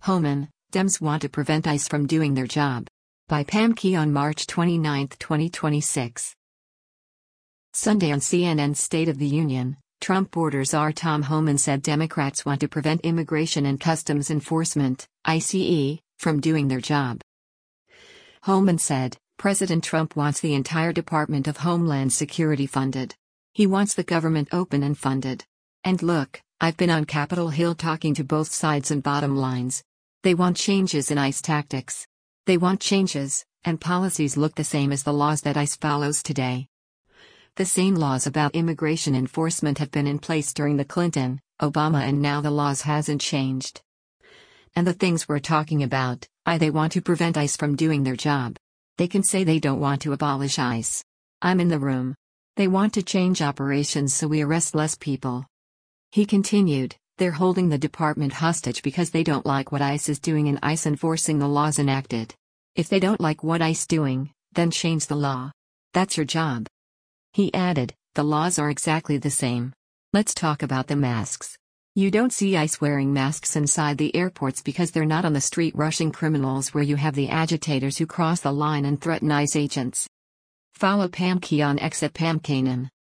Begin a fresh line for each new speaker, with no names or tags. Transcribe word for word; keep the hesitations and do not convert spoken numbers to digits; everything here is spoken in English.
Homan, Dems want to prevent ICE from doing their job. By Pam Key on March twenty-ninth, twenty twenty-six. Sunday on C N N's State of the Union, Trump border czar Tom Homan said Democrats want to prevent Immigration and Customs Enforcement, I C E, from doing their job. Homan said, President Trump wants the entire Department of Homeland Security funded. He wants the government open and funded. And look, I've been on Capitol Hill talking to both sides and bottom lines. They want changes in ICE tactics. They want changes, and policies look the same as the laws that ICE follows today. The same laws about immigration enforcement have been in place during the Clinton, Obama, and now the laws hasn't changed. And the things we're talking about, I they want to prevent ICE from doing their job. They can say they don't want to abolish ICE. I'm in the room. They want to change operations so we arrest less people. He continued, they're holding the department hostage because they don't like what ICE is doing in ICE enforcing the laws enacted. If they don't like what ICE doing, then change the law. That's your job. He added, the laws are exactly the same. Let's talk about the masks. You don't see ICE wearing masks inside the airports because they're not on the street rushing criminals where you have the agitators who cross the line and threaten ICE agents. Follow Pam Key on X at Pam Kanan.